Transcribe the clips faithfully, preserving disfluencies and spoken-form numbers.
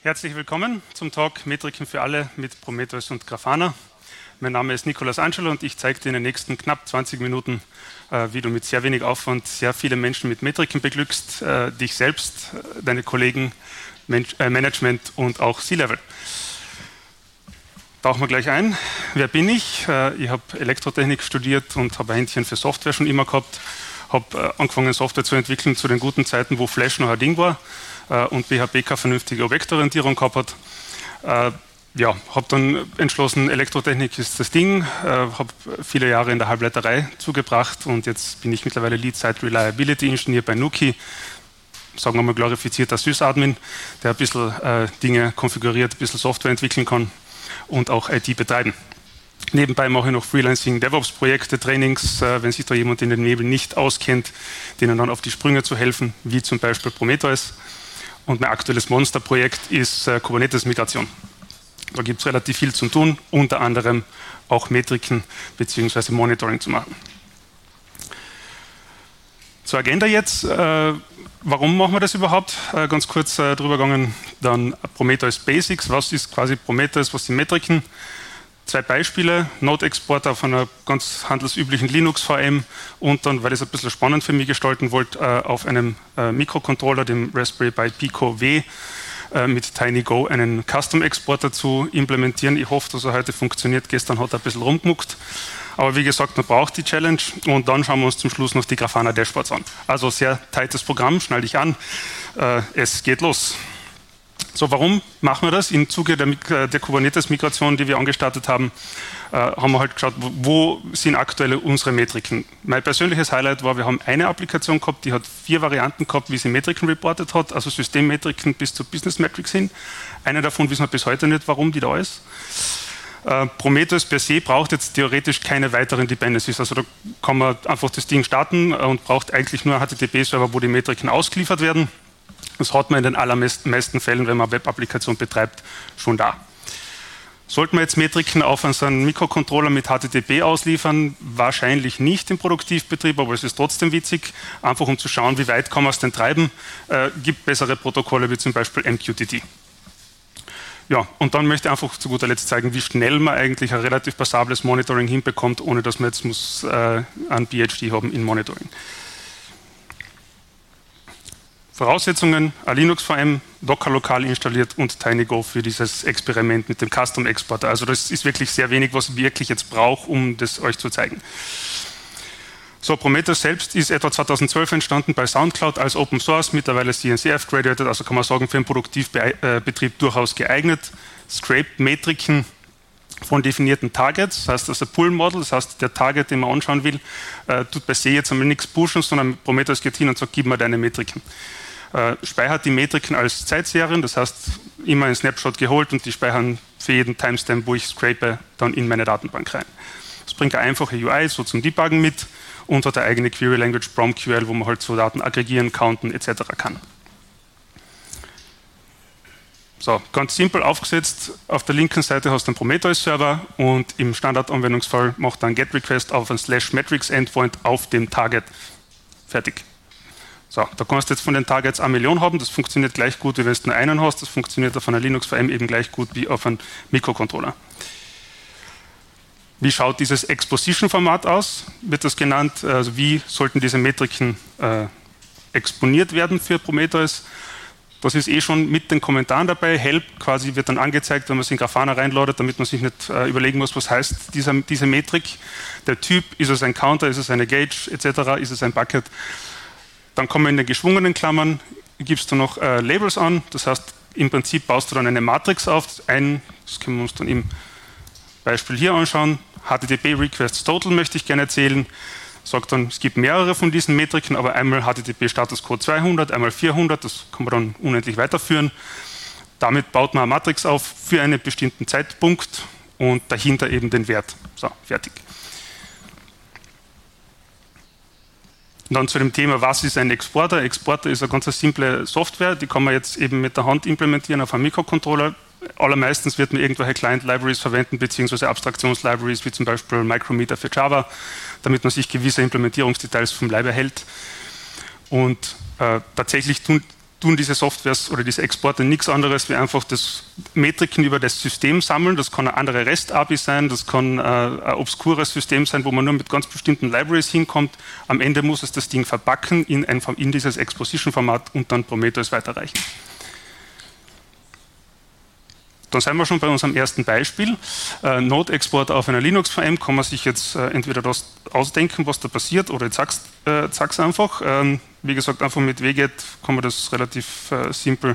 Herzlich willkommen zum Talk Metriken für alle mit Prometheus und Grafana. Mein Name ist Nicolas Angelo und ich zeige dir in den nächsten knapp zwanzig Minuten, äh, wie du mit sehr wenig Aufwand sehr viele Menschen mit Metriken beglückst, äh, dich selbst, äh, deine Kollegen, Mensch, äh, Management und auch C-Level. Tauchen wir gleich ein. Wer bin ich? Äh, ich habe Elektrotechnik studiert und habe ein Händchen für Software schon immer gehabt. Habe äh, angefangen, Software zu entwickeln zu den guten Zeiten, wo Flash noch ein Ding war äh, und P H P keine vernünftige Objektorientierung gehabt hat. Äh, ja, habe dann entschlossen, Elektrotechnik ist das Ding. Äh, habe viele Jahre in der Halbleiterei zugebracht und jetzt bin ich mittlerweile Lead Site Reliability Engineer bei Nuki. Sagen wir mal glorifizierter Sysadmin, der ein bisschen äh, Dinge konfiguriert, ein bisschen Software entwickeln kann und auch I T betreiben. Nebenbei mache ich noch Freelancing, DevOps-Projekte, Trainings, äh, wenn sich da jemand in den Nebel nicht auskennt, denen dann auf die Sprünge zu helfen, wie zum Beispiel Prometheus. Und mein aktuelles Monsterprojekt ist äh, Kubernetes-Migration. Da gibt es relativ viel zu tun, unter anderem auch Metriken bzw. Monitoring zu machen. Zur Agenda jetzt. Äh, warum machen wir das überhaupt? Äh, ganz kurz äh, drüber gegangen. Dann Prometheus Basics. Was ist quasi Prometheus? Was sind Metriken? Zwei Beispiele, Node-Exporter auf einer ganz handelsüblichen Linux-V M und dann, weil ich es ein bisschen spannend für mich gestalten wollte, äh, auf einem äh, Mikrocontroller, dem Raspberry Pi Pico W, äh, mit TinyGo einen Custom-Exporter zu implementieren. Ich hoffe, dass er heute funktioniert. Gestern hat er ein bisschen rumgemuckt. Aber wie gesagt, man braucht die Challenge und dann schauen wir uns zum Schluss noch die Grafana Dashboards an. Also sehr tightes Programm, schnall dich an. Äh, es geht los. So, warum machen wir das? Im Zuge der, der Kubernetes-Migration, die wir angestartet haben, äh, haben wir halt geschaut, wo, wo sind aktuell unsere Metriken. Mein persönliches Highlight war, wir haben eine Applikation gehabt, die hat vier Varianten gehabt, wie sie Metriken reportet hat, also Systemmetriken bis zu Business Metrics hin. Eine davon wissen wir bis heute nicht, warum die da ist. Äh, Prometheus per se braucht jetzt theoretisch keine weiteren Dependencies, also da kann man einfach das Ding starten und braucht eigentlich nur einen H T T P-Server, wo die Metriken ausgeliefert werden. Das hat man in den allermeisten Fällen, wenn man eine Web-Applikation betreibt, schon da. Sollten wir jetzt Metriken auf unseren Mikrocontroller mit H T T P ausliefern? Wahrscheinlich nicht im Produktivbetrieb, aber es ist trotzdem witzig, einfach um zu schauen, wie weit kann man es denn treiben. Äh, gibt bessere Protokolle wie zum Beispiel M Q T T. Ja, und dann möchte ich einfach zu guter Letzt zeigen, wie schnell man eigentlich ein relativ passables Monitoring hinbekommt, ohne dass man jetzt muss, äh, einen P H D haben in Monitoring. Voraussetzungen, eine Linux-V M, Docker lokal installiert und TinyGo für dieses Experiment mit dem Custom-Exporter. Also das ist wirklich sehr wenig, was ich wirklich jetzt brauche, um das euch zu zeigen. So, Prometheus selbst ist etwa zweitausendzwölf entstanden bei Soundcloud als Open Source, mittlerweile C N C F graduated, also kann man sagen, für einen Produktivbetrieb durchaus geeignet. Scraped Metriken von definierten Targets, das heißt, das ist ein Pull-Model, das heißt, der Target, den man anschauen will, äh, tut per se jetzt einmal nichts pushen, sondern Prometheus geht hin und sagt, gib mir deine Metriken. Äh, speichert die Metriken als Zeitserien, das heißt, immer einen Snapshot geholt und die speichern für jeden Timestamp, wo ich scrape, dann in meine Datenbank rein. Das bringt eine einfache U I, so zum Debuggen mit und hat eine eigene Query Language, PromQL, wo man halt so Daten aggregieren, counten et cetera kann. So, ganz simpel aufgesetzt, auf der linken Seite hast du einen Prometheus-Server und im Standardanwendungsfall macht er einen GET-Request auf einen Slash-Metrics-Endpoint auf dem Target. Fertig. So, da kannst du jetzt von den Targets eine Million haben, das funktioniert gleich gut, wie wenn du nur einen hast, das funktioniert auf einer Linux-V M eben gleich gut wie auf einem Mikrocontroller. Wie schaut dieses Exposition-Format aus? Wird das genannt, also wie sollten diese Metriken äh, exponiert werden für Prometheus? Das ist eh schon mit den Kommentaren dabei. Help quasi wird dann angezeigt, wenn man es in Grafana reinladet, damit man sich nicht äh, überlegen muss, was heißt dieser, diese Metrik. Der Typ, ist es ein Counter, ist es eine Gauge et cetera, ist es ein Bucket. Dann kommen wir in den geschwungenen Klammern, gibst du noch äh, Labels an, das heißt, im Prinzip baust du dann eine Matrix auf. Ein, das können wir uns dann im Beispiel hier anschauen. H T T P Requests Total möchte ich gerne erzählen. Sagt dann, es gibt mehrere von diesen Metriken, aber einmal H T T P Status Code zweihundert, einmal vierhundert, das kann man dann unendlich weiterführen. Damit baut man eine Matrix auf für einen bestimmten Zeitpunkt und dahinter eben den Wert. So, fertig. Und dann zu dem Thema, was ist ein Exporter? Exporter ist eine ganz simple Software, die kann man jetzt eben mit der Hand implementieren auf einem Mikrocontroller. Allermeistens wird man irgendwelche Client-Libraries verwenden, beziehungsweise Abstraktions-Libraries, wie zum Beispiel Micrometer für Java, damit man sich gewisse Implementierungsdetails vom Leib erhält. Und äh, tatsächlich tun tun diese Softwares oder diese Exporte nichts anderes, wie einfach das Metriken über das System sammeln. Das kann eine andere REST-A P I sein, das kann äh, ein obskures System sein, wo man nur mit ganz bestimmten Libraries hinkommt. Am Ende muss es das Ding verpacken in, ein, in dieses Exposition-Format und dann Prometheus weiterreichen. Dann sind wir schon bei unserem ersten Beispiel. Äh, Node-Export auf einer Linux-V M kann man sich jetzt äh, entweder das ausdenken, was da passiert, oder jetzt sag's, äh, sag's einfach. Ähm, wie gesagt, einfach mit W G E T kann man das relativ äh, simpel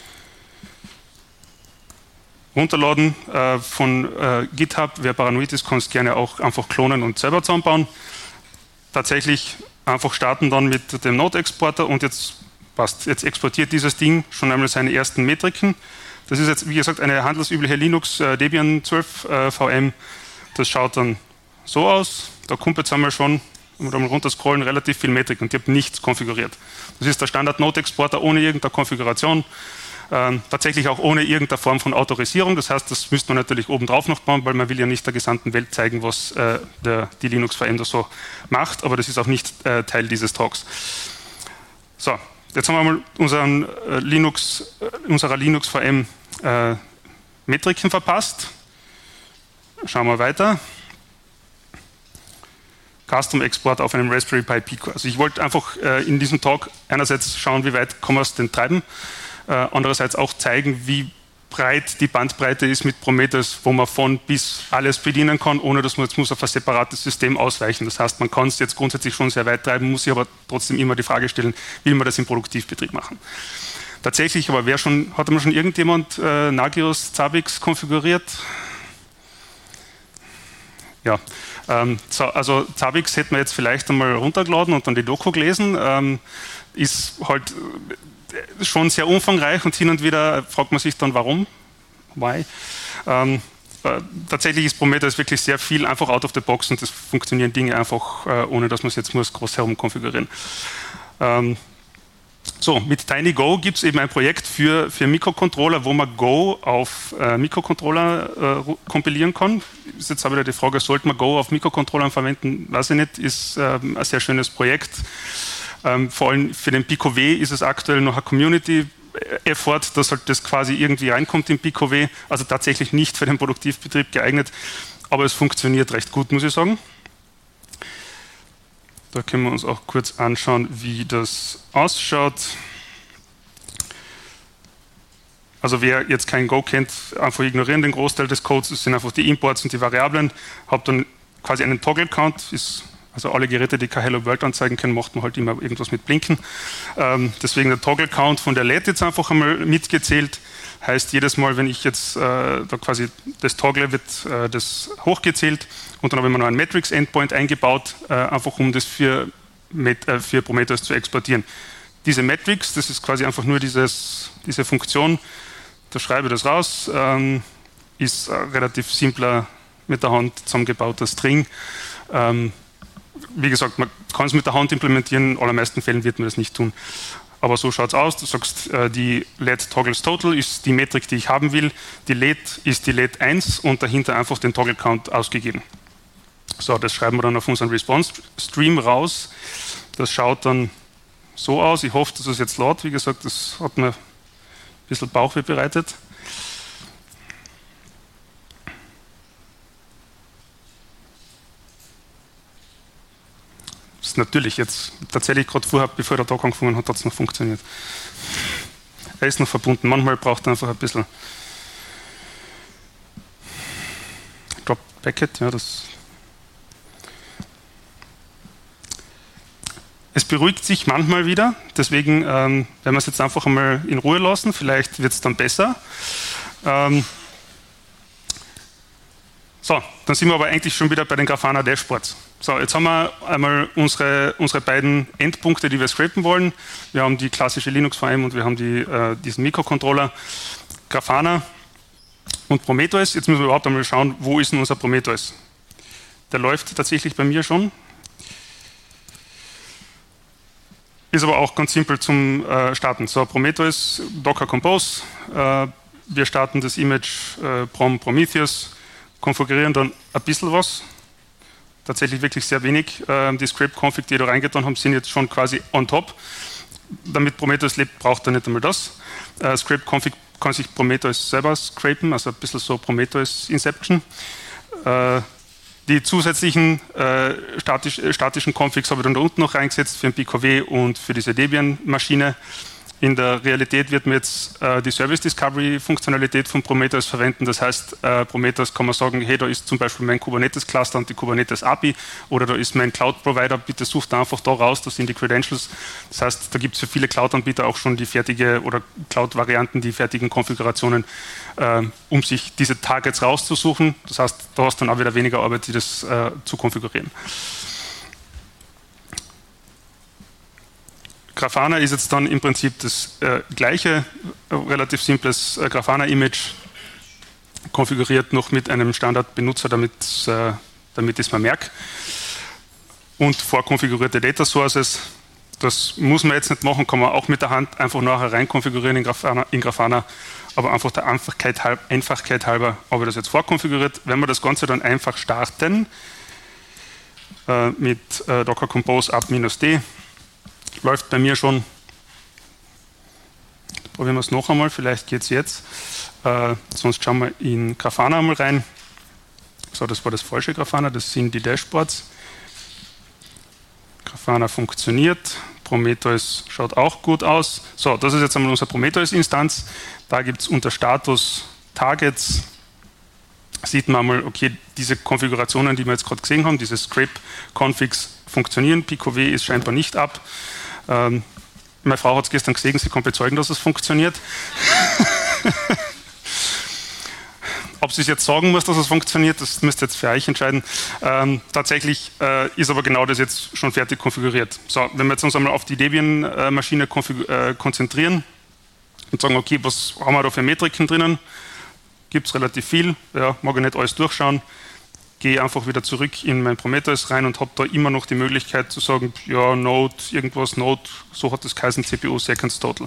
runterladen. Äh, von äh, GitHub, wer paranoid ist, kann es gerne auch einfach klonen und selber zusammenbauen. Tatsächlich einfach starten dann mit dem Node-Exporter und jetzt passt. Jetzt exportiert dieses Ding schon einmal seine ersten Metriken. Das ist jetzt, wie gesagt, eine handelsübliche Linux äh, Debian zwölf äh, V M. Das schaut dann so aus. Da kommt jetzt einmal schon, wenn wir da mal runterscrollen, relativ viel Metrik und ich habe nichts konfiguriert. Das ist der Standard-Node-Exporter ohne irgendeine Konfiguration. Ähm, tatsächlich auch ohne irgendeine Form von Autorisierung. Das heißt, das müsste man natürlich oben drauf noch bauen, weil man will ja nicht der gesamten Welt zeigen, was äh, der, die Linux V M da so macht. Aber das ist auch nicht äh, Teil dieses Talks. So, jetzt haben wir mal unseren, äh, Linux, äh, unserer Linux V M äh, Metriken verpasst. Schauen wir weiter. Custom Export auf einem Raspberry Pi Pico. Also ich wollte einfach äh, in diesem Talk einerseits schauen, wie weit kann man es denn treiben, äh, andererseits auch zeigen, wie breit die Bandbreite ist mit Prometheus, wo man von bis alles bedienen kann, ohne dass man jetzt muss auf ein separates System ausweichen. Das heißt, man kann es jetzt grundsätzlich schon sehr weit treiben, muss sich aber trotzdem immer die Frage stellen, will man das im Produktivbetrieb machen. Tatsächlich, aber wer schon, hat man schon irgendjemand äh, Nagios Zabbix konfiguriert? Ja, ähm, so, also Zabbix hätte man jetzt vielleicht einmal runtergeladen und dann die Doku gelesen. Ähm, ist halt äh, schon sehr umfangreich und hin und wieder fragt man sich dann, warum? Why? Ähm, äh, tatsächlich ist Prometheus wirklich sehr viel einfach out of the box und das funktionieren Dinge einfach, äh, ohne dass man es jetzt muss groß herum konfigurieren. Ähm, So, mit TinyGo gibt es eben ein Projekt für, für Mikrocontroller, wo man Go auf äh, Mikrocontroller äh, kompilieren kann. Ist jetzt aber wieder die Frage, sollte man Go auf Mikrocontrollern verwenden? Weiß ich nicht, ist ähm, ein sehr schönes Projekt. Ähm, vor allem für den Pico W ist es aktuell noch ein Community-Effort, dass halt das quasi irgendwie reinkommt in Pico W. Also tatsächlich nicht für den Produktivbetrieb geeignet, aber es funktioniert recht gut, muss ich sagen. Da können wir uns auch kurz anschauen, wie das ausschaut. Also wer jetzt kein Go kennt, einfach ignorieren den Großteil des Codes. Das sind einfach die Imports und die Variablen. Habt dann quasi einen Toggle-Count. Also alle Geräte, die kein Hello World anzeigen können, macht man halt immer irgendwas mit Blinken. Ähm, deswegen der Toggle-Count von der L E D jetzt einfach einmal mitgezählt. Heißt, jedes Mal, wenn ich jetzt äh, da quasi das Toggle, wird äh, das hochgezählt und dann habe ich mir noch einen Metrics-Endpoint eingebaut, äh, einfach um das für, Met, äh, für Prometheus zu exportieren. Diese Metrics, das ist quasi einfach nur dieses, diese Funktion, da schreibe ich das raus, ähm, ist ein relativ simpler, mit der Hand zusammengebauter String. Ähm, wie gesagt, man kann es mit der Hand implementieren, in allermeisten Fällen wird man das nicht tun. Aber so schaut es aus, du sagst, äh, die L E D Toggles Total ist die Metrik, die ich haben will, die L E D ist die L E D eins und dahinter einfach den Toggle Count ausgegeben. So, das schreiben wir dann auf unseren Response Stream raus. Das schaut dann so aus, ich hoffe, dass es jetzt laut, wie gesagt, das hat mir ein bisschen Bauchweh bereitet. Das ist natürlich jetzt tatsächlich gerade vorher, bevor der Tag angefangen hat, hat es noch funktioniert. Er ist noch verbunden. Manchmal braucht er einfach ein bisschen Drop Packet. Ja, das es beruhigt sich manchmal wieder. Deswegen ähm, werden wir es jetzt einfach einmal in Ruhe lassen. Vielleicht wird es dann besser. Ähm, So, dann sind wir aber eigentlich schon wieder bei den Grafana Dashboards. So, jetzt haben wir einmal unsere, unsere beiden Endpunkte, die wir scrapen wollen. Wir haben die klassische Linux V M und wir haben die, äh, diesen Mikrocontroller Grafana und Prometheus. Jetzt müssen wir überhaupt einmal schauen, wo ist denn unser Prometheus? Der läuft tatsächlich bei mir schon. Ist aber auch ganz simpel zum äh, Starten. So, Prometheus, Docker Compose. Äh, wir starten das Image äh, Prom Prometheus, konfigurieren dann ein bisschen was. Tatsächlich wirklich sehr wenig. Äh, die Script-Config, die da reingetan haben, sind jetzt schon quasi on top. damit Prometheus lebt, braucht er nicht einmal das. Äh, Scrape-Config kann sich Prometheus selber scrapen, also ein bisschen so Prometheus-Inception. Äh, die zusätzlichen äh, statisch, statischen Configs habe ich dann da unten noch reingesetzt für den P K W und für diese Debian-Maschine. In der Realität wird man jetzt äh, die Service Discovery-Funktionalität von Prometheus verwenden. Das heißt, äh, Prometheus kann man sagen, hey, da ist zum Beispiel mein Kubernetes-Cluster und die Kubernetes-A P I oder da ist mein Cloud-Provider, bitte sucht da einfach da raus, das sind die Credentials. Das heißt, da gibt es für viele Cloud-Anbieter auch schon die fertige oder Cloud-Varianten, die fertigen Konfigurationen, äh, um sich diese Targets rauszusuchen. Das heißt, da hast du dann auch wieder weniger Arbeit, die das äh, zu konfigurieren. Grafana ist jetzt dann im Prinzip das äh, gleiche, äh, relativ simples äh, Grafana-Image, konfiguriert noch mit einem Standardbenutzer, damit, äh, damit ich es mir merke. Und vorkonfigurierte Data Sources. Das muss man jetzt nicht machen, kann man auch mit der Hand einfach nachher rein konfigurieren in Grafana, in Grafana, aber einfach der Einfachkeit, halb, Einfachkeit halber habe ich das jetzt vorkonfiguriert. Wenn wir das Ganze dann einfach starten, äh, mit äh, Docker Compose up-d, läuft bei mir schon. Probieren wir es noch einmal, vielleicht geht es jetzt. Äh, sonst schauen wir in Grafana einmal rein. So, das war das falsche Grafana, das sind die Dashboards. Grafana funktioniert, Prometheus schaut auch gut aus. So, das ist jetzt einmal unsere Prometheus-Instanz. Da gibt es unter Status Targets, sieht man einmal, okay, diese Konfigurationen, die wir jetzt gerade gesehen haben, diese Scrape-Configs funktionieren, P K W ist scheinbar nicht ab. Ähm, meine Frau hat es gestern gesehen, sie kann bezeugen, dass es funktioniert. Ob sie es jetzt sagen muss, dass es funktioniert, das müsst ihr jetzt für euch entscheiden. Ähm, tatsächlich äh, ist aber genau das jetzt schon fertig konfiguriert. So, wenn wir jetzt uns einmal auf die Debian-Maschine äh, konzentrieren und sagen, okay, was haben wir da für Metriken drinnen? Gibt es relativ viel, ja, mag ich nicht alles durchschauen. Gehe einfach wieder zurück in mein Prometheus rein und habe da immer noch die Möglichkeit zu sagen, ja, Node, irgendwas, Node, so hat das geheißen, C P U Seconds Total.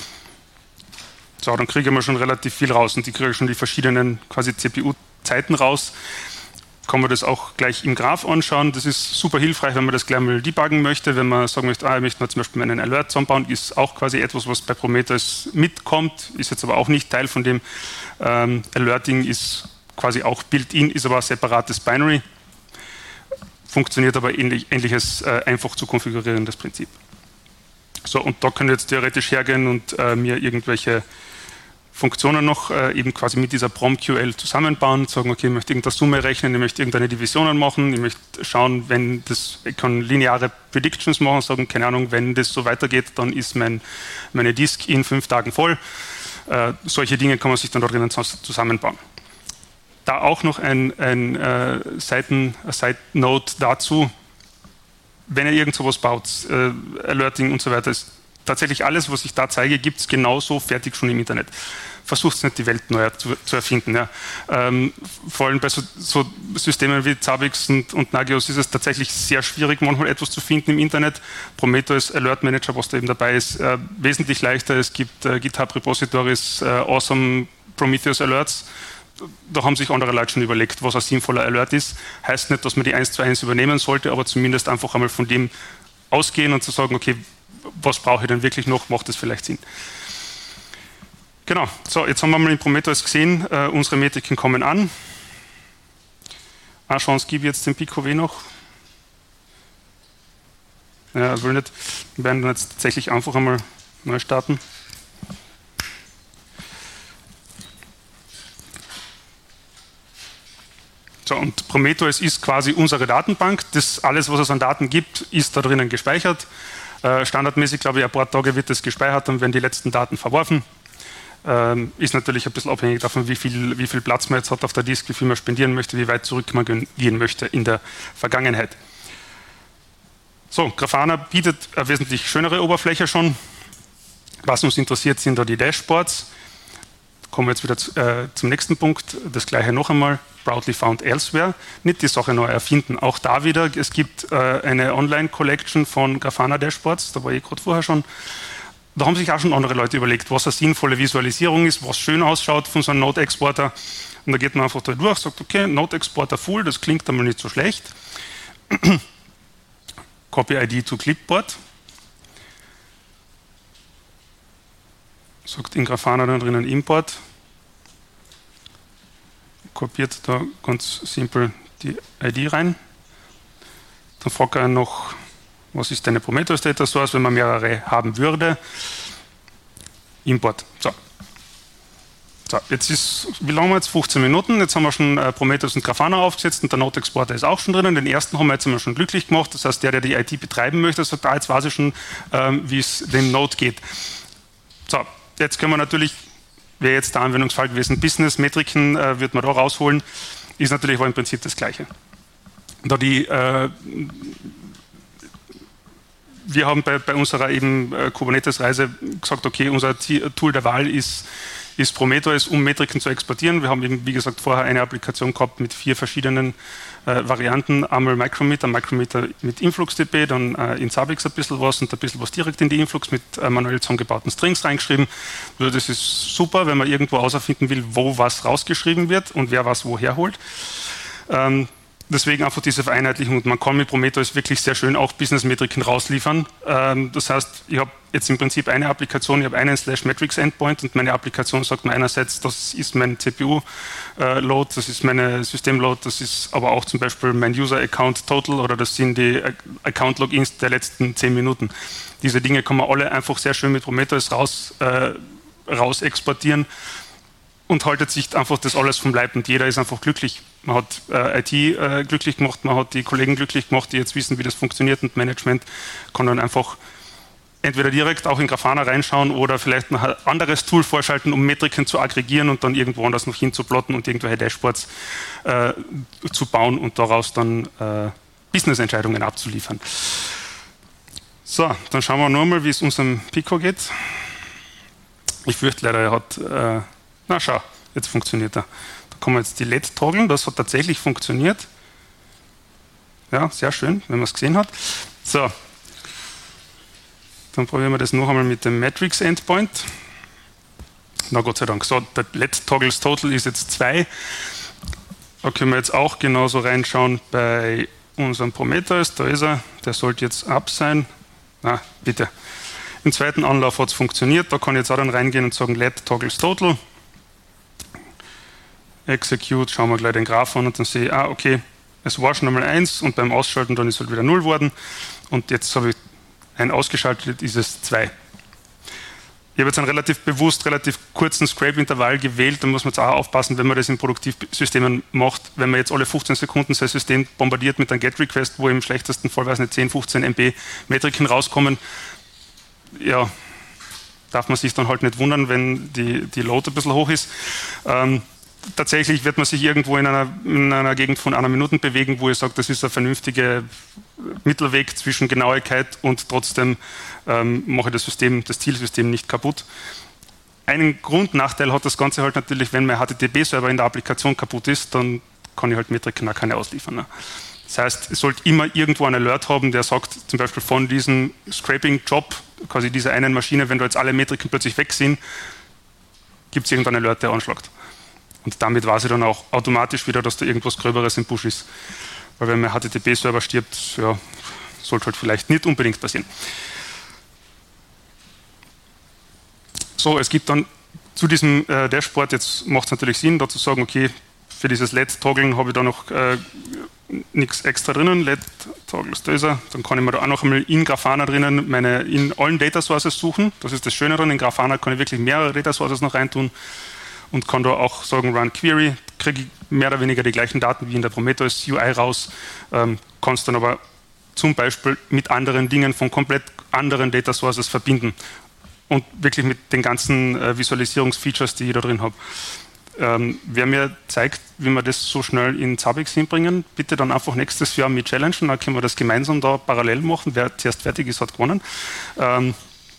So, dann kriege ich mal schon relativ viel raus und die kriege schon die verschiedenen quasi C P U-Zeiten raus. Kann man das auch gleich im Graph anschauen. Das ist super hilfreich, wenn man das gleich mal debuggen möchte. Wenn man sagen möchte, ah, ich möchte mal zum Beispiel einen Alert zusammenbauen, ist auch quasi etwas, was bei Prometheus mitkommt, ist jetzt aber auch nicht Teil von dem. Ähm, Alerting ist quasi auch built-in, ist aber ein separates Binary. Funktioniert aber ähnlich, ähnliches äh, einfach zu konfigurierendes Prinzip. So, und da können wir jetzt theoretisch hergehen und äh, mir irgendwelche Funktionen noch äh, eben quasi mit dieser PromQL zusammenbauen, sagen, okay, ich möchte irgendeine Summe rechnen, ich möchte irgendeine Divisionen machen, ich möchte schauen, wenn das, ich kann lineare Predictions machen, sagen, keine Ahnung, wenn das so weitergeht, dann ist mein, meine Disk in fünf Tagen voll. Äh, solche Dinge kann man sich dann da drinnen zusammenbauen. Da auch noch ein, ein äh, Seiten, Side Note dazu, wenn ihr irgend sowas baut, äh, Alerting und so weiter, ist tatsächlich alles, was ich da zeige, gibt es genauso fertig schon im Internet. Versucht nicht, die Welt neu zu, zu erfinden. Ja. Ähm, vor allem bei so, so Systemen wie Zabbix und, und Nagios ist es tatsächlich sehr schwierig, manchmal etwas zu finden im Internet. Prometheus Alert Manager, was da eben dabei ist, äh, wesentlich leichter. Es gibt äh, GitHub Repositories, äh, Awesome Prometheus Alerts. Da haben sich andere Leute schon überlegt, was ein sinnvoller Alert ist. Heißt nicht, dass man die eins zu eins übernehmen sollte, aber zumindest einfach einmal von dem ausgehen und zu sagen, okay, was brauche ich denn wirklich noch, macht das vielleicht Sinn. Genau, so, jetzt haben wir mal in Prometheus gesehen, äh, unsere Metriken kommen an. Eine Chance gebe ich jetzt den P K W noch. Ja, ich will nicht. Wir werden dann jetzt tatsächlich einfach einmal neu starten. So, und Prometheus ist quasi unsere Datenbank. Das alles, was es an Daten gibt, ist da drinnen gespeichert. Äh, standardmäßig, glaube ich, ein paar Tage wird das gespeichert und werden die letzten Daten verworfen. Ähm, ist natürlich ein bisschen abhängig davon, wie viel, wie viel Platz man jetzt hat auf der Disk, wie viel man spendieren möchte, wie weit zurück man gehen möchte in der Vergangenheit. So, Grafana bietet eine wesentlich schönere Oberfläche schon. Was uns interessiert, sind da die Dashboards. Kommen wir jetzt wieder zu, äh, zum nächsten Punkt. Das gleiche noch einmal. Proudly found elsewhere. Nicht die Sache neu erfinden. Auch da wieder, es gibt äh, eine Online-Collection von Grafana Dashboards. Da war ich gerade vorher schon. Da haben sich auch schon andere Leute überlegt, was eine sinnvolle Visualisierung ist, was schön ausschaut von so einem Node-Exporter. Und da geht man einfach da durch, sagt, okay, Node-Exporter full, das klingt einmal nicht so schlecht. Copy I D to Clipboard. sagt in Grafana dann drinnen Import, kopiert da ganz simpel die I D rein. Dann fragt er noch, was ist deine Prometheus Data Source, wenn man mehrere haben würde. Import. So. So, jetzt ist, wie lange haben wir jetzt? fünfzehn Minuten. Jetzt haben wir schon äh, Prometheus und Grafana aufgesetzt und der Node Exporter ist auch schon drinnen. Den ersten haben wir jetzt schon glücklich gemacht. Das heißt, der, der die I T betreiben möchte, sagt, ah, jetzt weiß ich schon, ähm, wie es dem Node geht. So, jetzt können wir natürlich, wäre jetzt der Anwendungsfall gewesen, Business-Metriken äh, wird man da rausholen, ist natürlich aber im Prinzip das Gleiche. Da die, äh, wir haben bei, bei unserer eben äh, Kubernetes-Reise gesagt, okay, unser Tool der Wahl ist ist Prometheus, um Metriken zu exportieren. Wir haben eben, wie gesagt, vorher eine Applikation gehabt mit vier verschiedenen äh, Varianten. Einmal Micrometer, Micrometer mit InfluxDB, dann äh, in Zabbix ein bisschen was und ein bisschen was direkt in die Influx mit äh, manuell zusammengebauten Strings reingeschrieben. Also das ist super, wenn man irgendwo herausfinden will, wo was rausgeschrieben wird und wer was woher holt. Ähm, Deswegen einfach diese Vereinheitlichung und man kann mit Prometheus wirklich sehr schön auch Business-Metriken rausliefern. Ähm, das heißt, ich habe jetzt im Prinzip eine Applikation, ich habe einen Slash-Metrics-Endpoint und meine Applikation sagt mir einerseits, das ist mein C P U-Load, das ist meine System-Load, das ist aber auch zum Beispiel mein User-Account-Total oder das sind die Account-Logins der letzten zehn Minuten. Diese Dinge kann man alle einfach sehr schön mit Prometheus raus, äh, raus exportieren. Und haltet sich einfach das alles vom Leib und jeder ist einfach glücklich. Man hat äh, I T äh, glücklich gemacht, man hat die Kollegen glücklich gemacht, die jetzt wissen, wie das funktioniert und Management kann dann einfach entweder direkt auch in Grafana reinschauen oder vielleicht noch ein anderes Tool vorschalten, um Metriken zu aggregieren und dann irgendwo anders noch hinzuplotten und irgendwelche Dashboards äh, zu bauen und daraus dann äh, Business-Entscheidungen abzuliefern. So, dann schauen wir nur mal, wie es unserem Pico geht. Ich fürchte leider, er hat... Äh, Na schau, jetzt funktioniert er. Da kann man jetzt die L E D toggeln, das hat tatsächlich funktioniert. Ja, sehr schön, wenn man es gesehen hat. So, dann probieren wir das noch einmal mit dem Matrix Endpoint. Na Gott sei Dank, so, der L E D Toggles Total ist jetzt zwei. Da können wir jetzt auch genauso reinschauen bei unserem Prometheus, da ist er, der sollte jetzt up sein. Na, bitte. Im zweiten Anlauf hat es funktioniert, da kann ich jetzt auch dann reingehen und sagen L E D Toggles Total. Execute, schauen wir gleich den Graph an und dann sehe ich, ah, okay, es war schon einmal eins und beim Ausschalten dann ist es halt wieder null geworden und jetzt habe ich ein ausgeschaltet, ist es zwei. Ich habe jetzt einen relativ bewusst, relativ kurzen Scrape-Intervall gewählt, da muss man jetzt auch aufpassen, wenn man das in Produktivsystemen macht, wenn man jetzt alle fünfzehn Sekunden sein System bombardiert mit einem GET-Request, wo im schlechtesten Fall, weiß nicht, zehn, fünfzehn Megabyte Metriken rauskommen, ja, darf man sich dann halt nicht wundern, wenn die, die Load ein bisschen hoch ist. Ähm, Tatsächlich wird man sich irgendwo in einer, in einer Gegend von einer Minute bewegen, wo ich sage, das ist ein vernünftiger Mittelweg zwischen Genauigkeit und trotzdem ähm, mache ich das System, das Zielsystem nicht kaputt. Einen Grundnachteil hat das Ganze halt natürlich, wenn mein H T T P-Server in der Applikation kaputt ist, dann kann ich halt Metriken auch keine ausliefern. Ne? Das heißt, es sollte immer irgendwo einen Alert haben, der sagt, zum Beispiel von diesem Scraping-Job, quasi dieser einen Maschine, wenn da jetzt alle Metriken plötzlich weg sind, gibt es irgendeinen Alert, der anschlagt. Und damit weiß ich dann auch automatisch wieder, dass da irgendwas Gröberes im Busch ist. Weil wenn mein H T T P-Server stirbt, ja, sollte halt vielleicht nicht unbedingt passieren. So, es gibt dann zu diesem äh, Dashboard, jetzt macht es natürlich Sinn, da zu sagen, okay, für dieses L E D-Toggeln habe ich da noch äh, nichts extra drinnen. L E D-Toggles, da ist er. Dann kann ich mir da auch noch einmal in Grafana drinnen meine in allen Data Sources suchen. Das ist das Schöne daran, in Grafana kann ich wirklich mehrere Data Sources noch reintun. Und kann da auch sagen, Run Query, kriege ich mehr oder weniger die gleichen Daten wie in der Prometheus U I raus, ähm, kannst dann aber zum Beispiel mit anderen Dingen von komplett anderen Data Sources verbinden und wirklich mit den ganzen äh, Visualisierungsfeatures, die ich da drin habe. Ähm, wer mir zeigt, wie wir das so schnell in Zabbix hinbringen, bitte dann einfach nächstes Jahr mit challengen, dann können wir das gemeinsam da parallel machen, wer zuerst fertig ist, hat gewonnen. Ähm,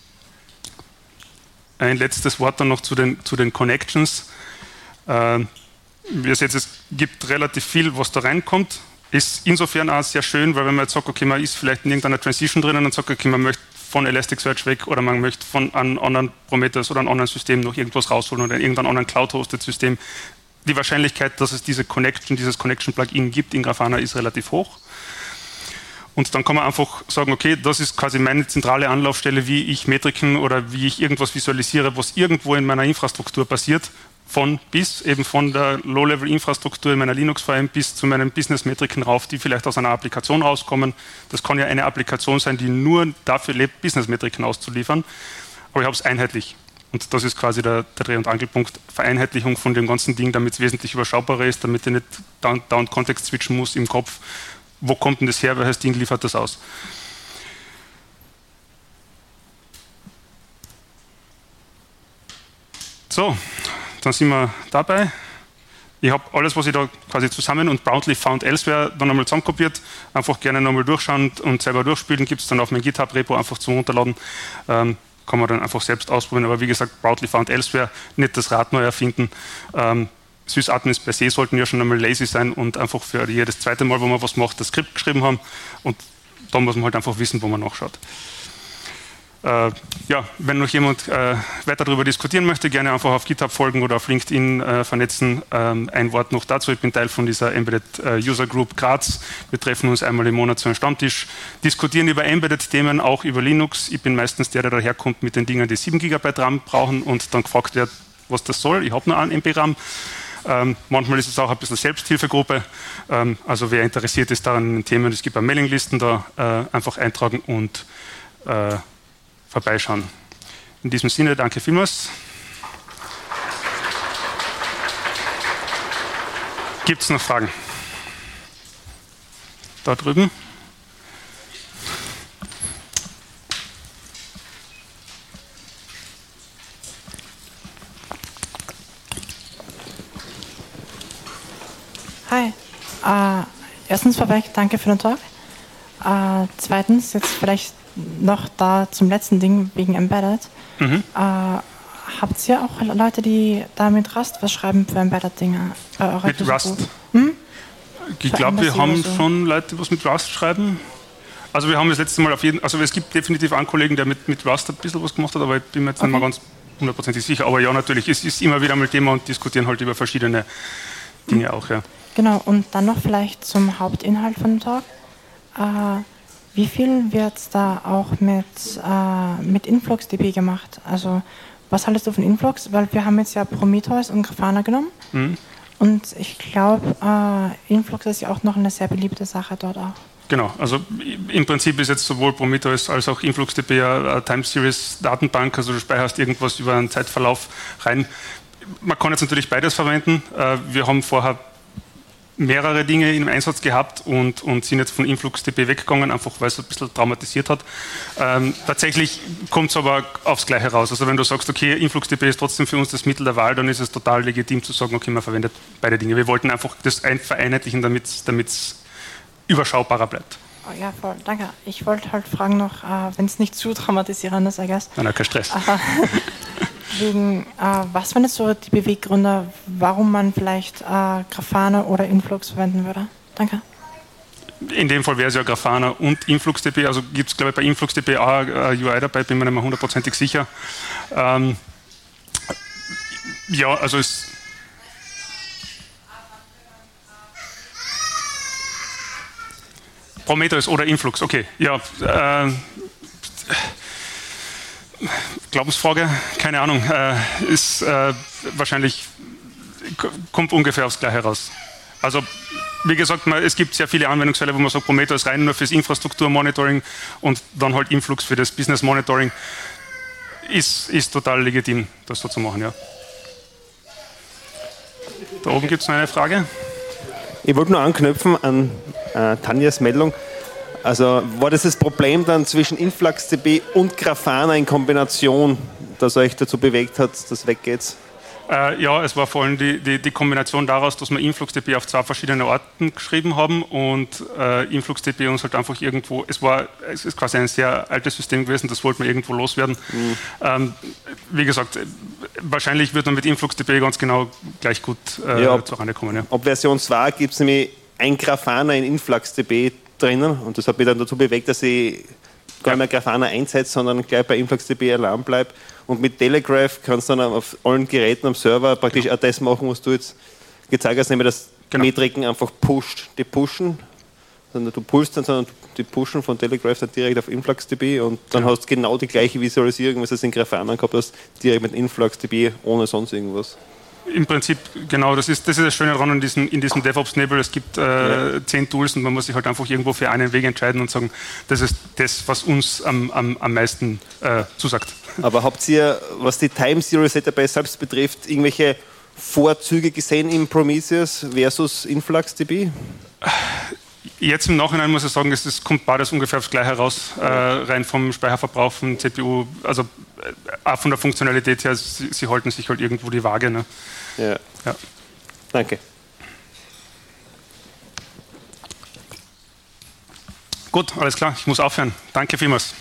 Ein letztes Wort dann noch zu den, zu den Connections. Äh, wie es jetzt, es gibt relativ viel, was da reinkommt. Ist insofern auch sehr schön, weil wenn man jetzt sagt, okay, man ist vielleicht in irgendeiner Transition drinnen und sagt, okay, man möchte von Elasticsearch weg oder man möchte von einem anderen Prometheus oder einem anderen System noch irgendwas rausholen oder in irgendeinem anderen Cloud-Hosted-System. Die Wahrscheinlichkeit, dass es diese Connection, dieses Connection-Plugin gibt in Grafana, ist relativ hoch. Und dann kann man einfach sagen, okay, das ist quasi meine zentrale Anlaufstelle, wie ich Metriken oder wie ich irgendwas visualisiere, was irgendwo in meiner Infrastruktur passiert, von bis, eben von der Low-Level-Infrastruktur in meiner Linux-V M bis zu meinen Business-Metriken rauf, die vielleicht aus einer Applikation rauskommen. Das kann ja eine Applikation sein, die nur dafür lebt, Business-Metriken auszuliefern, aber ich habe es einheitlich. Und das ist quasi der, der Dreh- und Angelpunkt, Vereinheitlichung von dem ganzen Ding, damit es wesentlich überschaubarer ist, damit ich nicht dauernd Kontext switchen muss im Kopf. Wo kommt denn das her, welches Ding liefert das aus? So, dann sind wir dabei. Ich habe alles, was ich da quasi zusammen und Brownlee Found Elsewhere dann einmal zusammenkopiert. Einfach gerne nochmal durchschauen und selber durchspielen. Gibt es dann auf mein GitHub-Repo einfach zum Runterladen. Ähm, kann man dann einfach selbst ausprobieren. Aber wie gesagt, Brownlee Found Elsewhere, nicht das Rad neu erfinden. Ähm, Sysadmins per se sollten ja schon einmal lazy sein und einfach für jedes zweite Mal, wo man was macht, das Skript geschrieben haben. Und da muss man halt einfach wissen, wo man nachschaut. Äh, ja, wenn noch jemand äh, weiter darüber diskutieren möchte, gerne einfach auf GitHub folgen oder auf LinkedIn äh, vernetzen. Ähm, ein Wort noch dazu, ich bin Teil von dieser Embedded äh, User Group Graz. Wir treffen uns einmal im Monat zu einem Stammtisch, diskutieren über Embedded-Themen, auch über Linux. Ich bin meistens der, der daherkommt mit den Dingen, die sieben Gigabyte RAM brauchen und dann gefragt wird, was das soll. Ich habe nur einen M B RAM. Ähm, manchmal ist es auch ein bisschen Selbsthilfegruppe. Ähm, also wer interessiert ist daran in den Themen, es gibt eine Mailinglisten da, äh, einfach eintragen und äh, vorbeischauen. In diesem Sinne, danke vielmals. Gibt es noch Fragen? Da drüben. Hi. Äh, erstens vorweg, danke für den Talk. Äh, zweitens, jetzt vielleicht noch da zum letzten Ding wegen Embedded. Mhm. Äh, habt ihr auch Leute, die da mit Rust was schreiben für Embedded-Dinge? Mit Rust? Hm? Ich glaube, wir haben so. schon Leute, die was mit Rust schreiben. Also wir haben das letzte Mal auf jeden also es gibt definitiv einen Kollegen, der mit, mit Rust ein bisschen was gemacht hat, aber ich bin mir jetzt okay. nicht mal ganz hundertprozentig sicher. Aber ja, natürlich, es ist immer wieder mal Thema und diskutieren halt über verschiedene Dinge mhm. auch, ja. Genau, und dann noch vielleicht zum Hauptinhalt von dem Talk. Äh, wie viel wird da auch mit, äh, mit InfluxDB gemacht? Also, was haltest du von Influx? Weil wir haben jetzt ja Prometheus und Grafana genommen. Mhm. Und ich glaube, äh, Influx ist ja auch noch eine sehr beliebte Sache dort auch. Genau, also im Prinzip ist jetzt sowohl Prometheus als auch InfluxDB eine Time-Series-Datenbank, also du speicherst irgendwas über einen Zeitverlauf rein. Man kann jetzt natürlich beides verwenden. Wir haben vorher mehrere Dinge im Einsatz gehabt und, und sind jetzt von InfluxDB weggegangen, einfach weil es ein bisschen traumatisiert hat. Ähm, tatsächlich kommt es aber aufs Gleiche raus. Also wenn du sagst, okay, InfluxDB ist trotzdem für uns das Mittel der Wahl, dann ist es total legitim zu sagen, okay, man verwendet beide Dinge. Wir wollten einfach das vereinheitlichen, damit es überschaubarer bleibt. Oh ja, voll, danke. Ich wollte halt fragen noch, äh, wenn es nicht zu traumatisierend ist, I guess. Nein, nein, kein Stress. Äh, wegen, äh, was waren jetzt so die Beweggründe, warum man vielleicht äh, Grafana oder Influx verwenden würde? Danke. In dem Fall wäre es ja Grafana und InfluxDB, also gibt es, glaube ich, bei InfluxDB auch eine U I dabei, bin mir nicht mehr hundertprozentig sicher. Ähm, ja, also es... Prometheus oder Influx, okay. Ja, äh, Glaubensfrage, keine Ahnung, äh, ist äh, wahrscheinlich, kommt ungefähr aufs Gleiche raus. Also, wie gesagt, man, es gibt sehr viele Anwendungsfälle, wo man sagt, Prometheus rein nur fürs Infrastrukturmonitoring und dann halt Influx für das Business Monitoring. Ist, ist total legitim, das so zu machen, ja. Da oben gibt es noch eine Frage. Ich wollte nur anknüpfen an äh, Tanjas Meldung. Also war das das Problem dann zwischen InfluxDB und Grafana in Kombination, das euch dazu bewegt hat, dass weggeht? Äh, ja, es war vor allem die, die, die Kombination daraus, dass wir InfluxDB auf zwei verschiedene Orten geschrieben haben und äh, InfluxDB uns halt einfach irgendwo, es war es ist quasi ein sehr altes System gewesen, das wollten wir irgendwo loswerden. Mhm. Ähm, wie gesagt, wahrscheinlich wird man mit InfluxDB ganz genau gleich gut äh, ja, zur Rande kommen. Ja. Ab Version zwei gibt es nämlich ein Grafana in InfluxDB drinnen und das hat mich dann dazu bewegt, dass ich gar nicht mehr Grafana einsetze, sondern gleich bei InfluxDB Alarm bleibe. Und mit Telegraph kannst du dann auf allen Geräten am Server praktisch genau. auch das machen, was du jetzt gezeigt hast, nämlich dass genau. Metriken einfach pusht. Die pushen sondern du pullst dann, sondern die pushen von Telegraph dann direkt auf InfluxDB und dann ja. hast du genau die gleiche Visualisierung, was du in Grafana gehabt hast, direkt mit InfluxDB, ohne sonst irgendwas. Im Prinzip, genau, das ist das, ist das Schöne daran in diesem, in diesem DevOps-Nebel. Es gibt äh, ja. zehn Tools und man muss sich halt einfach irgendwo für einen Weg entscheiden und sagen, das ist das, was uns am, am, am meisten äh, zusagt. Aber habt ihr, was die Time Series dabei selbst betrifft, irgendwelche Vorzüge gesehen im Prometheus versus InfluxDB? Jetzt im Nachhinein muss ich sagen, es kommt beides ungefähr aufs Gleiche raus, äh, rein vom Speicherverbrauch von C P U, also äh, auch von der Funktionalität her, sie, sie halten sich halt irgendwo die Waage. Ne? Ja. ja. Danke. Gut, alles klar, ich muss aufhören. Danke vielmals.